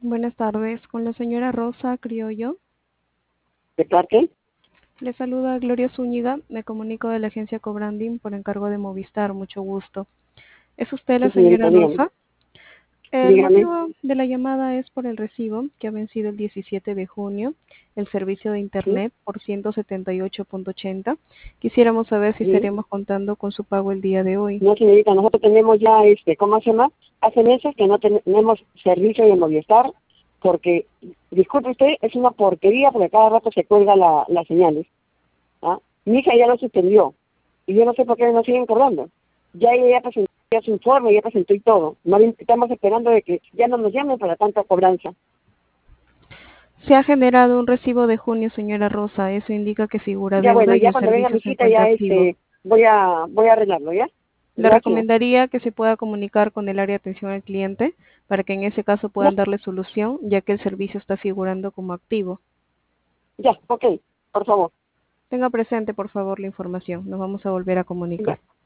Buenas tardes, con la señora Rosa Criollo. ¿De parte? Le saluda Gloria Zúñiga, me comunico de la agencia Cobranding por encargo de Movistar, mucho gusto. ¿Es usted la Sí, señorita, señora dígame. Rosa? El Dígame. motivo de la llamada es por el recibo que ha vencido el 17 de junio, el servicio de Sí, Internet por 178.80. Quisiéramos saber si sí. estaríamos contando con su pago el día de hoy. No, señorita, nosotros tenemos ya, ¿cómo se llama? Hace meses que no tenemos servicio de Movistar porque, disculpe usted, es una porquería porque cada rato se cuelga las señales. ¿Ah? Mi hija ya lo suspendió y yo no sé por qué no siguen cobrando. Ya ella ya presentó ya su informe, ya presentó y todo. No, estamos esperando de que ya no nos llamen para tanta cobranza. Se ha generado un recibo de junio, señora Rosa. Eso indica que figura Ya bueno, deuda y ya el cuando venga servicio mi se hijita encuentra ya activo. voy a arreglarlo, ¿ya? Le Gracias. recomendaría que se pueda comunicar con el área de atención al cliente para que en ese caso Ya, puedan darle solución, ya que el servicio está figurando como activo. ya, ok, por favor. Tenga presente, por favor, la información. Nos vamos a volver a Ya. comunicar.